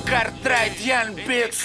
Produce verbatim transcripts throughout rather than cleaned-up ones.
Картрайт, Ян Битс.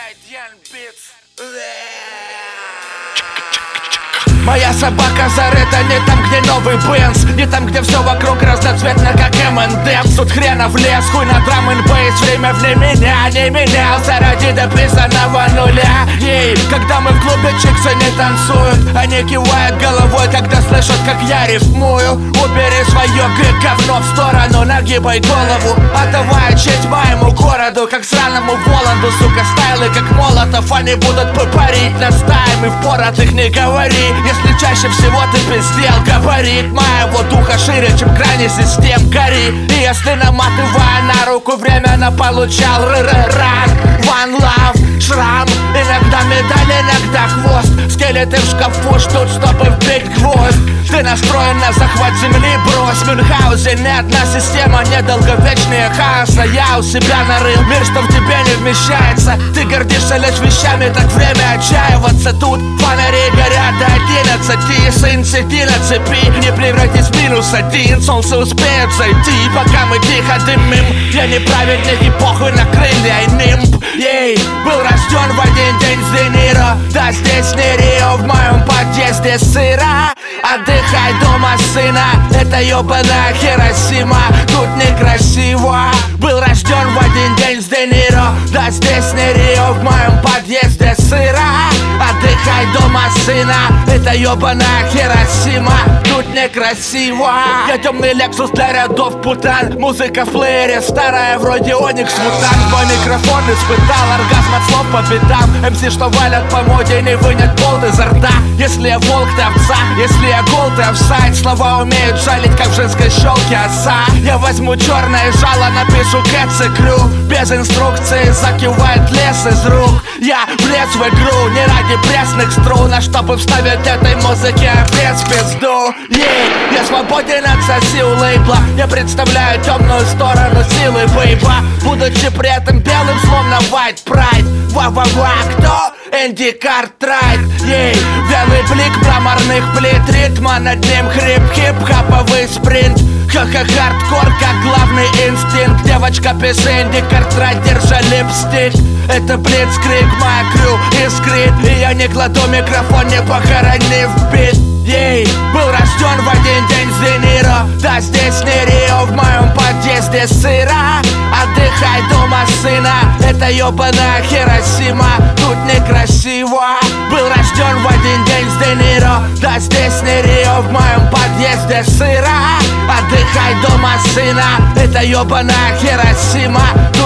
Моя собака зарыта не там, где новый Бенз, не там, где все вокруг разноцветно, как эм энд эмс. Тут хренов лес, хуй на драм н бейс. Время в ней меня не менялся ради дописанного нуля. Ей, когда мы в клубе, чиксы не танцуют, они кивают головой, когда слышат, как я рифмую. Убери свое говно в сторону, нагибай голову, отдавая честь моему городу, как сраному Воланду. Сука, стайлы, как Молотов, они будут попарить над стаями, впоротых не говори. Если чаще всего ты пиздел, габарит моего духа шире, чем грани систем, гори. И если наматывая на руку временно получал р-р-ран, one love, шрам, иногда медаль, иногда хвост. Скелеты в шкафу ждут, чтобы вбить гвоздь. Ты настроен на захват земли, брось. В Мюнхгаузене ни одна система недолговечнее хаоса. Я у себя нарыл мир, что в тебе не вмещается. Ты гордишься лишь вещами, так время отчаиваться. Тут фонари горят до одиннадцати. Сын, сиди на цепи, не превратись в минус один. Солнце успеет зайти, пока мы тихо дымим. Я не праведник и похуй на крылья и нимб. Ей, был рожден в один день с Де Ниро. Да здесь не Рио, в моем подъезде сыра. Отдыхай дома, сына, это ёбаная Хиросима. Тут некрасиво. Был рожден в один день с Де Ниро. Да здесь не Рио, в моем подъезде сыра. Отдыхай дома, сына, это ёбаная Хиросима. Тут некрасиво. Я темный Лексус для рядов путан. Музыка в плеере старая, вроде Оникс Мутант. Мой микрофон испытал оргазм от слов по битам. эм си, что валят по моде, не вынят болт изо рта. Если я волк, ты овца, если я гол, ты офсайд. Слова умеют жалить, как в женской щелке оса. Я возьму черное жало, напишу кэтс и крю. Без инструкции закивает лес из рук. Я влез в игру не ради пресных струн, а чтобы вставить этой музыке без пизду. Ей, я свободен от соси у лейбла. Я представляю темную сторону силы бейба, будучи при этом белым, словно White Pride. Ва-ва-ва, кто? Энди Картрайт. Ей, белый блик мраморных плит, ритма над ним хрип, хип-хаповый спринт. Ха-ха, хардкор, как главный инстинкт. Девочка без Энди Картрайт, держа липстик. Это блицкрик, моя крю искрит. И я не кладу микрофон, не похоронив бит. Ей, был рожден в один день с Де Ниро. Да здесь не Рио, в моем подъезде сыра. Отдыхай дома, сына, это ёбаная Хиросима. Тут некрасиво. Был рожден в один день с Де Ниро. Да здесь не Рио, в моем подъезде сыра. Отдыхай дома, сына, это ёбаная Хиросима.